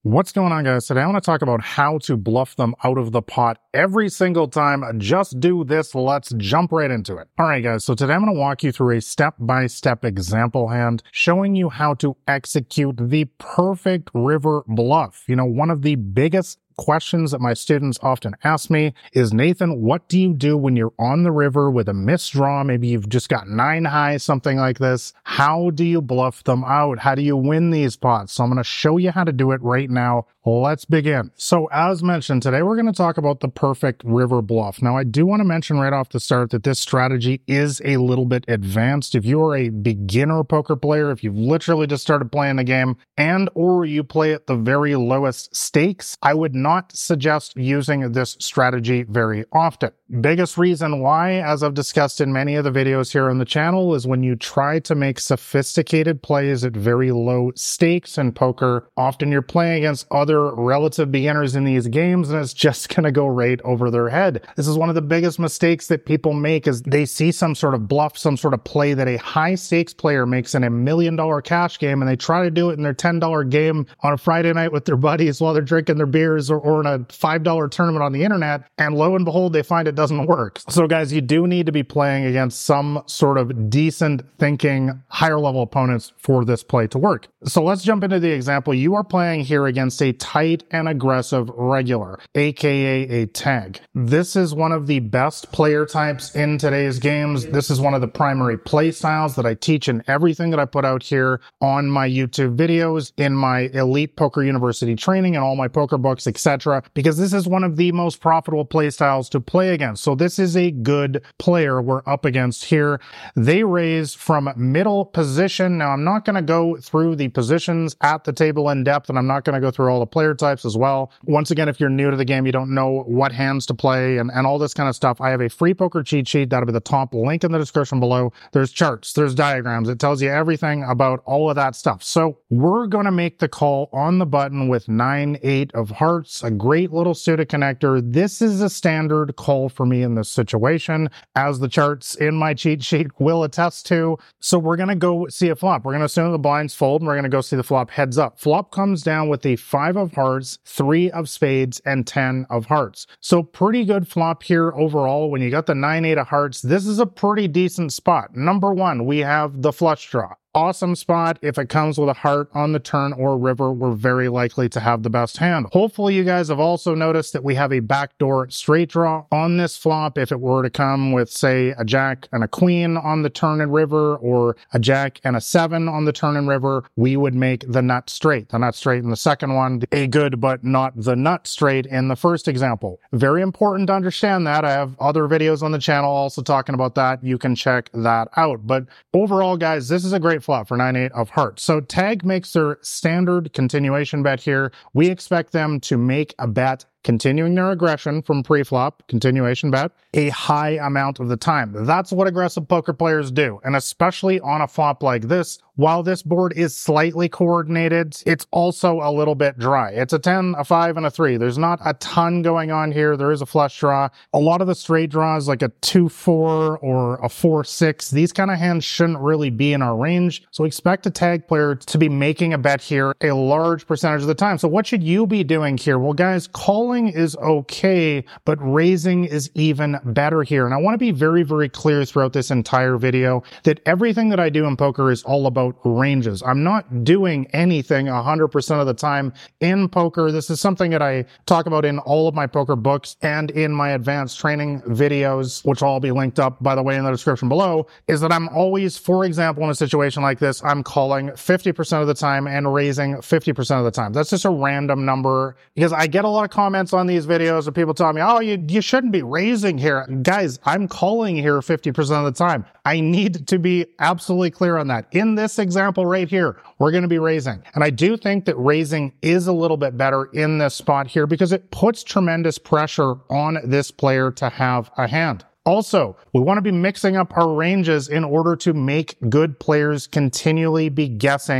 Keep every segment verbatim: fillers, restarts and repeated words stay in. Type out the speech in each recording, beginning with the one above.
What's going on, guys? Today I want to talk about how to bluff them out of the pot every single time. Just do this. Let's jump right into it. All right, guys. So today I'm going to walk you through a step-by-step example hand showing you how to execute the perfect river bluff. You know, one of the biggest questions that my students often ask me is, Nathan, what do you do when you're on the river with a missed draw? Maybe you've just got nine high, something like this. How do you bluff them out? How do you win these pots? So I'm going to show you how to do it right now. Let's begin. So as mentioned, today we're going to talk about the perfect river bluff. Now, I do want to mention right off the start that this strategy is a little bit advanced. If you are a beginner poker player, if you've literally just started playing the game and or you play at the very lowest stakes, I would not suggest using this strategy very often. Biggest reason why, as I've discussed in many of the videos here on the channel, is when you try to make sophisticated plays at very low stakes in poker, often you're playing against other relative beginners in these games, and it's just going to go right over their head. This is one of the biggest mistakes that people make, is they see some sort of bluff, some sort of play that a high stakes player makes in a million dollar cash game, and they try to do it in their ten dollar game on a Friday night with their buddies while they're drinking their beers, or, or in a five dollar tournament on the internet, and lo and behold, they find it doesn't work. So guys, you do need to be playing against some sort of decent thinking, higher level opponents for this play to work. So let's jump into the example. You are playing here against a tight and aggressive regular, aka a tag. This is one of the best player types in today's games. This is one of the primary play styles that I teach in everything that I put out here on my YouTube videos, in my Elite Poker University training, and all my poker books, et cetera, because this is one of the most profitable play styles to play against. So this is a good player we're up against here. They raise from middle position. Now, I'm not going to go through the positions at the table in depth, and I'm not going to go through all the player types as well. Once again, if you're new to the game, you don't know what hands to play and, and all this kind of stuff, I have a free poker cheat sheet. That'll be the top link in the description below. There's charts, there's diagrams. It tells you everything about all of that stuff. So we're going to make the call on the button with nine eight of hearts, a great little suited connector. This is a standard call for me in this situation, as the charts in my cheat sheet will attest to. So we're going to go see a flop. We're going to assume the blinds fold, and we're going to go see the flop heads up. Flop comes down with the five of hearts, three of spades, and ten of hearts. So pretty good flop here overall. When you got the nine eight of hearts, this is a pretty decent spot. Number one, we have the flush draw. Awesome spot. If it comes with a heart on the turn or river, we're very likely to have the best hand. Hopefully you guys have also noticed that we have a backdoor straight draw on this flop. If it were to come with, say, a jack and a queen on the turn and river, or a jack and a seven on the turn and river, we would make the nut straight. The nut straight in the second one, a good but not the nut straight in the first example. Very important to understand that. I have other videos on the channel also talking about that. You can check that out. But overall, guys, this is a great flop for nine eight of hearts. So tag makes their standard continuation bet here. We expect them to make a bet continuing their aggression from pre-flop, continuation bet, a high amount of the time. That's what aggressive poker players do. And especially on a flop like this, while this board is slightly coordinated, it's also a little bit dry. It's a ten, a five, and a three. There's not a ton going on here. There is a flush draw. A lot of the straight draws, like a two four or a four six, these kind of hands shouldn't really be in our range. So expect a tag player to be making a bet here a large percentage of the time. So what should you be doing here? Well, guys, calling is okay, but raising is even better here. And I want to be very, very clear throughout this entire video that everything that I do in poker is all about ranges. I'm not doing anything one hundred percent of the time in poker. This is something that I talk about in all of my poker books and in my advanced training videos, which will all be linked up, by the way, in the description below, is that I'm always, for example, in a situation like this, I'm calling fifty percent of the time and raising fifty percent of the time. That's just a random number, because I get a lot of comments on these videos of people telling me, oh, you, you shouldn't be raising here. Guys, I'm calling here fifty percent of the time. I need to be absolutely clear on that. In this example right here, we're going to be raising. And I do think that raising is a little bit better in this spot here, because it puts tremendous pressure on this player to have a hand. Also, we want to be mixing up our ranges in order to make good players continually be guessing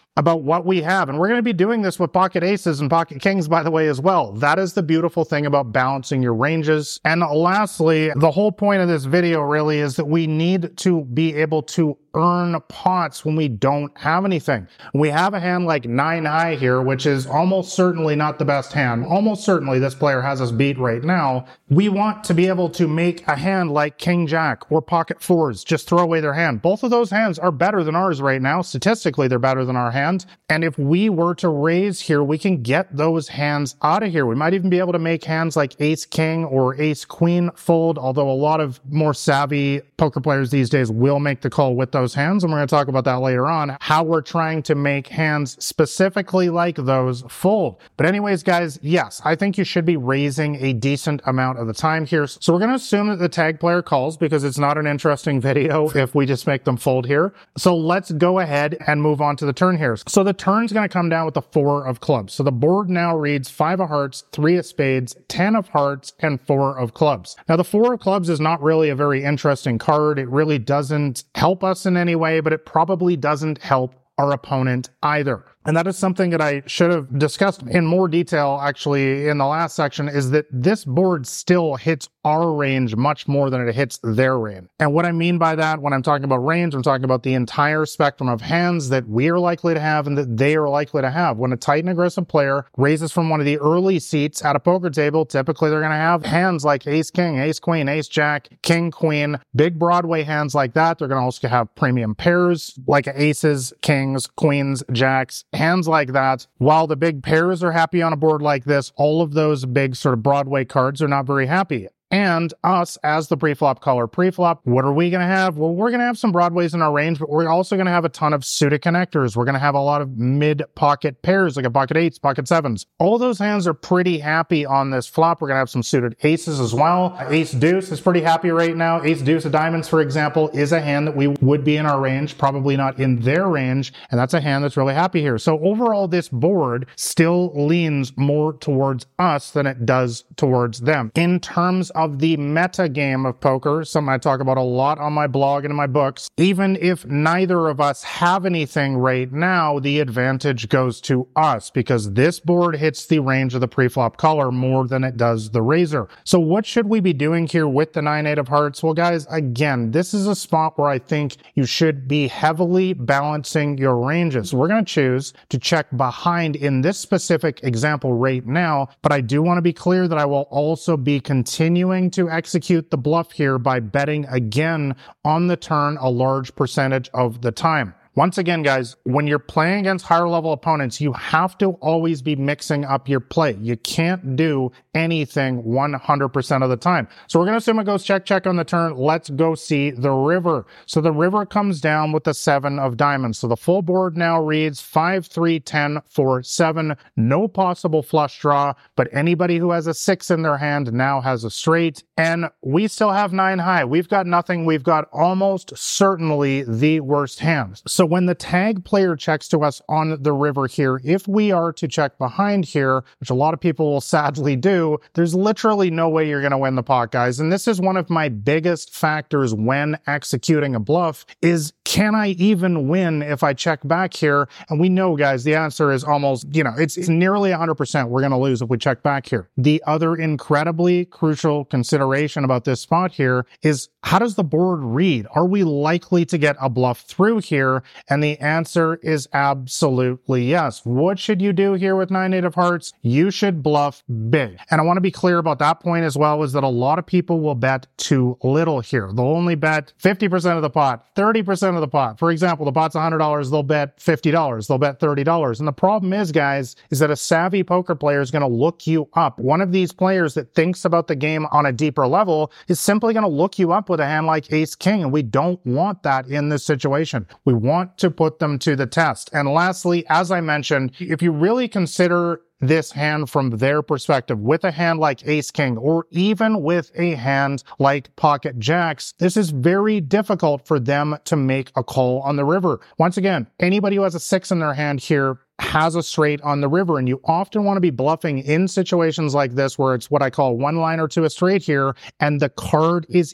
about what we have. And we're going to be doing this with pocket aces and pocket kings, by the way, as well. That is the beautiful thing about balancing your ranges. And lastly, the whole point of this video really is that we need to be able to earn pots when we don't have anything. We have a hand like nine high here, which is almost certainly not the best hand. Almost certainly this player has us beat right now. We want to be able to make a hand like king jack or pocket fours, just throw away their hand. Both of those hands are better than ours right now. Statistically, they're better than our hand. And if we were to raise here, we can get those hands out of here. We might even be able to make hands like ace king or ace queen fold, although a lot of more savvy poker players these days will make the call with those hands. And we're going to talk about that later on, how we're trying to make hands specifically like those fold. But anyways, guys, yes, I think you should be raising a decent amount of the time here. So we're going to assume that the tag player calls because it's not an interesting video if we just make them fold here. So let's go ahead and move on to the turn here. So the turn's going to come down with the four of clubs. So the board now reads five of hearts, three of spades, ten of hearts, and four of clubs. Now the four of clubs is not really a very interesting card. It really doesn't help us in any way, but it probably doesn't help our opponent either. And that is something that I should have discussed in more detail actually in the last section, is that this board still hits our range much more than it hits their range. And what I mean by that, when I'm talking about range, I'm talking about the entire spectrum of hands that we are likely to have and that they are likely to have. When a tight and aggressive player raises from one of the early seats at a poker table, typically they're going to have hands like ace king, ace queen, ace jack, king queen, big Broadway hands like that. They're going to also have premium pairs like aces, kings, queens, jacks, hands like that. While the big pairs are happy on a board like this, all of those big sort of Broadway cards are not very happy. And us as the pre-flop caller pre-flop, what are we going to have? Well, we're going to have some Broadways in our range, but we're also going to have a ton of suited connectors. We're going to have a lot of mid-pocket pairs, like a pocket eights, pocket sevens. All those hands are pretty happy on this flop. We're going to have some suited aces as well. Ace deuce is pretty happy right now. Ace deuce of diamonds, for example, is a hand that we would be in our range, probably not in their range. And that's a hand that's really happy here. So overall, this board still leans more towards us than it does towards them. In terms of of the meta game of poker, something I talk about a lot on my blog and in my books, even if neither of us have anything right now, the advantage goes to us because this board hits the range of the pre-flop caller more than it does the raiser. So what should we be doing here with the nine eight of hearts? Well, guys, again, this is a spot where I think you should be heavily balancing your ranges. We're going to choose to check behind in this specific example right now, but I do want to be clear that I will also be continuing to execute the bluff here by betting again on the turn a large percentage of the time. Once again, guys, when you're playing against higher level opponents, you have to always be mixing up your play. You can't do anything one hundred percent of the time. So we're going to assume it goes check, check on the turn. Let's go see the river. So the river comes down with the seven of diamonds. So the full board now reads five, three, ten, four, seven. No possible flush draw, but anybody who has a six in their hand now has a straight. And we still have nine high. We've got nothing. We've got almost certainly the worst hands. So when the tag player checks to us on the river here, if we are to check behind here, which a lot of people will sadly do, there's literally no way you're going to win the pot, guys. And this is one of my biggest factors when executing a bluff is, can I even win if I check back here? And we know, guys, the answer is almost, you know, it's, it's nearly one hundred percent we're going to lose if we check back here. The other incredibly crucial consideration about this spot here is, how does the board read? Are we likely to get a bluff through here? And the answer is absolutely yes. What should you do here with nine eight of hearts? You should bluff big. And I want to be clear about that point as well, is that a lot of people will bet too little here. They'll only bet fifty percent of the pot, thirty percent of the pot. For example, the pot's one hundred dollars, they'll bet fifty dollars, they'll bet thirty dollars. And the problem is, guys, is that a savvy poker player is going to look you up. One of these players that thinks about the game on a deeper level is simply going to look you up with a hand like ace king. And we don't want that in this situation. We want to put them to the test. And lastly, as I mentioned, if you really consider this hand from their perspective, with a hand like ace king, or even with a hand like pocket jacks, this is very difficult for them to make a call on the river. Once again, anybody who has a six in their hand here has a straight on the river, and you often want to be bluffing in situations like this where it's what I call one liner to a straight here, and the card is in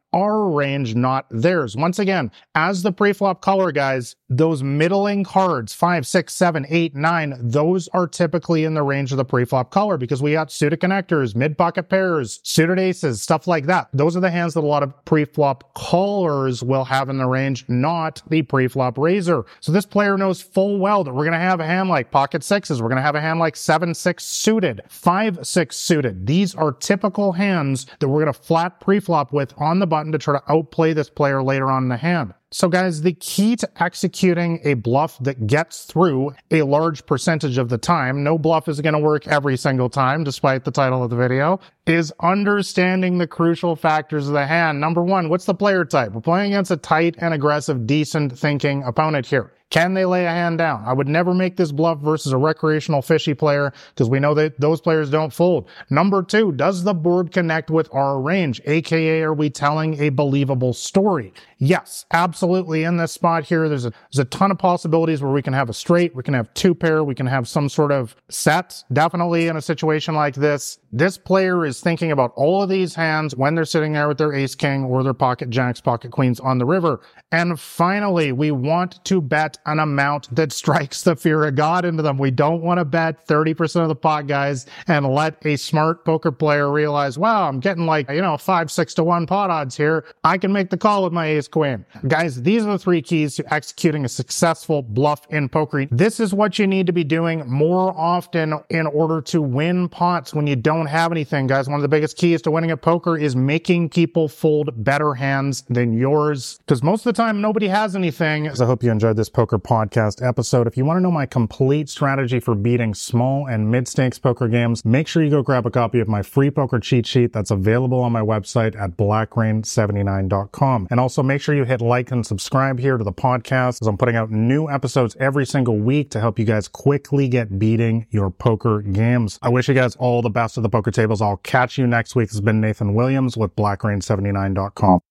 our range, not theirs. Once again, as the pre-flop color, guys, those middling cards, five, six, seven, eight, nine, those are typically in the range of the pre-flop color because we got suited connectors, mid-pocket pairs, suited aces, stuff like that. Those are the hands that a lot of pre-flop callers will have in the range, not the pre-flop raiser. So this player knows full well that we're going to have a hand like pocket sixes. We're going to have a hand like seven, six suited, five, six suited. These are typical hands that we're going to flat pre-flop with on the button to try to outplay this player later on in the hand. So guys, the key to executing a bluff that gets through a large percentage of the time, no bluff is going to work every single time, despite the title of the video, is understanding the crucial factors of the hand. Number one, what's the player type? We're playing against a tight and aggressive, decent thinking opponent here. Can they lay a hand down? I would never make this bluff versus a recreational fishy player because we know that those players don't fold. Number two, does the board connect with our range? A K A, are we telling a believable story? Yes, absolutely. In this spot here, there's a, there's a ton of possibilities where we can have a straight, we can have two pair, we can have some sort of set. Definitely in a situation like this, this player is thinking about all of these hands when they're sitting there with their ace king or their pocket jacks, pocket queens on the river. And finally, we want to bet an amount that strikes the fear of God into them. We don't want to bet thirty percent of the pot, guys, and let a smart poker player realize, wow, I'm getting like, you know, five, six to one pot odds here. I can make the call with my ace queen. Guys, these are the three keys to executing a successful bluff in poker. This is what you need to be doing more often in order to win pots when you don't have anything, guys. One of the biggest keys to winning at poker is making people fold better hands than yours, because most of the time nobody has anything. So I hope you enjoyed this poker podcast episode. If you want to know my complete strategy for beating small and mid-stakes poker games, make sure you go grab a copy of my free poker cheat sheet that's available on my website at black rain seventy-nine dot com. And also make sure you hit like and subscribe here to the podcast, as I'm putting out new episodes every single week to help you guys quickly get beating your poker games. I wish you guys all the best at the poker tables. I'll catch you next week. This has been Nathan Williams with black rain seventy-nine dot com.